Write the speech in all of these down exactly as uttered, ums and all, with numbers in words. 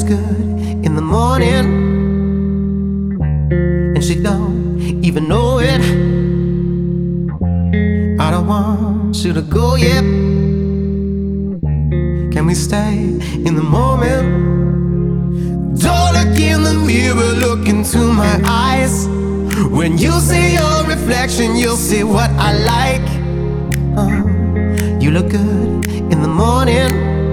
good in the morning, and she don't even know it. I don't want you to go yet. Can we stay in the moment? Don't look in the mirror, look into my eyes. When you see your reflection, you'll see what I like. uh, You look good in the morning,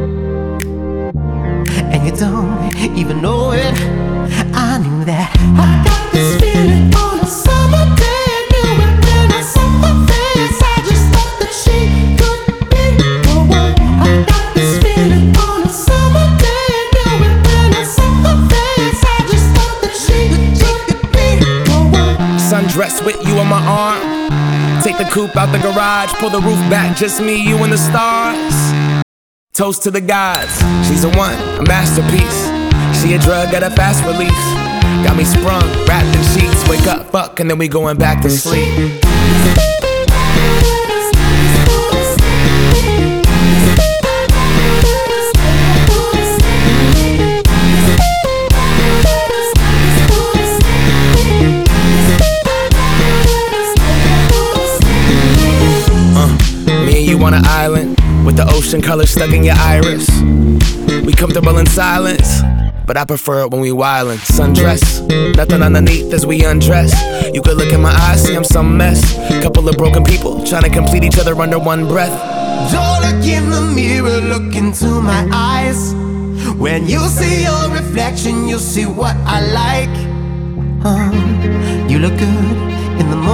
and you don't even know it. I knew that. I got this feeling on a summer day. I knew it when I saw her face. I just thought that she could be the one. I got this feeling on a summer day. I knew it when I saw her face. I just thought that she could be the one. Sundress with you on my arm. Take the coupe out the garage, pull the roof back, just me, you and the stars. Toast to the gods, she's a one, a masterpiece. She a drug at a fast release. Got me sprung, wrapped in sheets. Wake up, fuck, and then we going back to sleep. You on an island with the ocean color stuck in your iris. We comfortable in silence, but I prefer it when we wildin'. Sundress, nothing underneath as we undress. You could look in my eyes, see I'm some mess. Couple of broken people trying to complete each other under one breath. Don't look in the mirror, look into my eyes. When you see your reflection, you'll see what I like. uh, You look good in the